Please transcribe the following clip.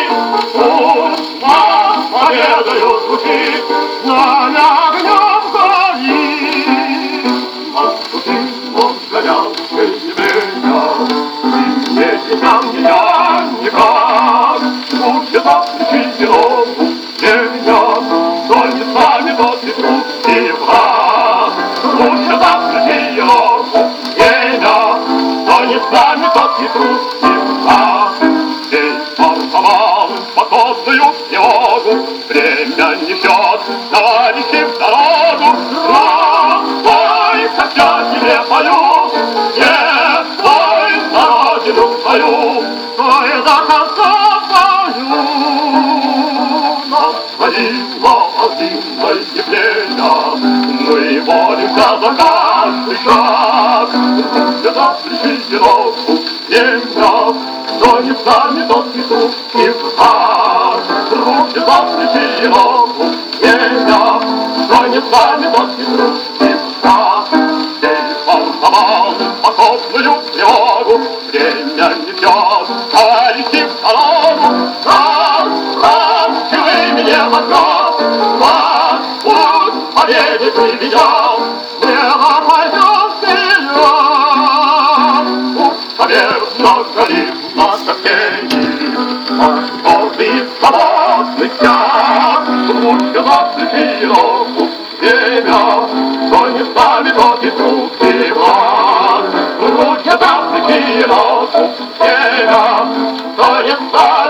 Пусть нас победою звучит знамя огнем горит. Отступим, горячей земля, и не нам меня никак. Будет отключить ногу меня, но не с нами тот и труд и враг. Лучше отключить ногу меня, но не с нами тот и труд и враг. Здесь порвалым походную снегу время несет товарищи в дорогу. Ой, как я тебе пою, нет, ой, за родину свою, ой, до конца пою. На своей молодой земле мы боремся за каждый шаг. Рубят от плечи ногу земля, кто не с нами, тот не труд и враг. Рубят от плечи ногу земля, кто не с нами, тот не труд и враг. Здесь порвал походную тревогу время несет товарищи в дорогу. Вы меня возьмет, вас путь победы приведет, смело пойдем вперед. Пусть повержено горит на костей, гордый свободный стяг. Лучше заключи руку время, кто не с нами, тот и труд и власть. Лучше заключи руку время, кто не с нами.